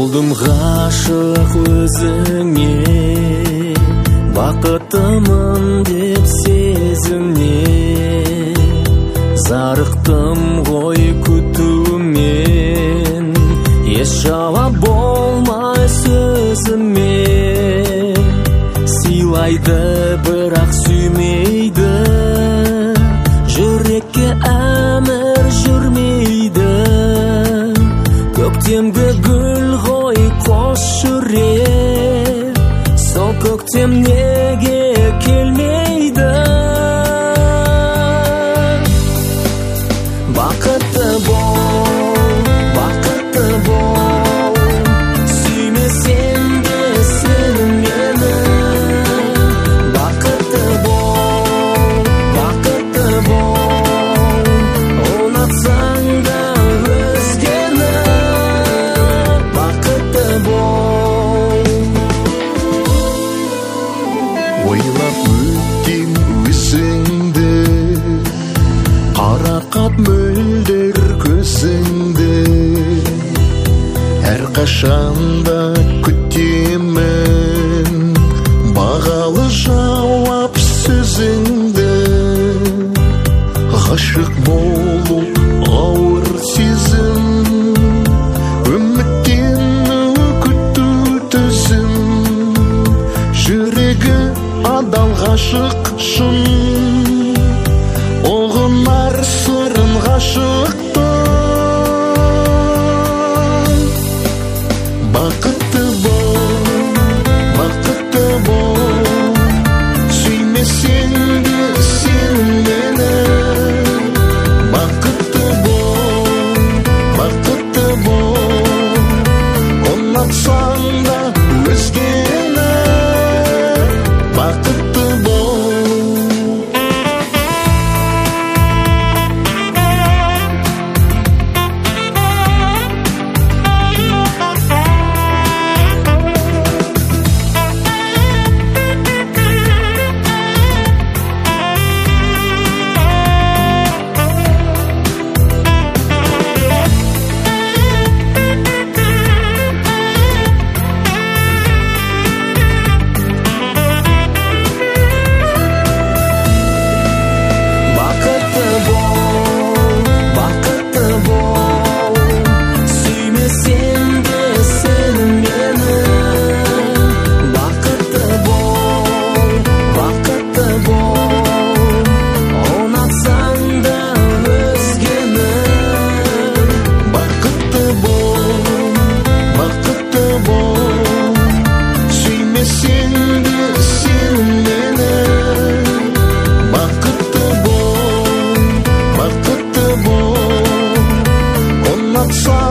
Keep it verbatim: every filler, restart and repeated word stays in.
Болдым ғашық өзіңе, бақытымын деп сезімне, зарықтым ғой күтумен, еш жауап болмай сөзіме. Сыйлайды бірақ сүймейді, жүрекке әмір жүрмейді. Көктемгі гүл ғой қош жүрек, сол көктем неге келмейді? Бақытты бол, бақытты бол, сүймесем де сен мені. Бақытты бол, бақытты бол, ұнатсаң да өзгені. Бақытты бол. Ойлап өткен өзіңді, қарақат мөлдір көзіңді, әрқашанда күтемін бағалы жауап сөзіңді. Ғашық болу ауыр сезім, үміттен күту төзім. Жүрегі адал ғашық шын, ұғынар сырын ғашықтың. Бақытты бол, бақытты бол, сүймесең де сен мені. Бақытты бол, бақытты бол, ұнатсаң да өзгені. Бақытты бол. Baqatlı bol, baqatlı bol, ondan sonra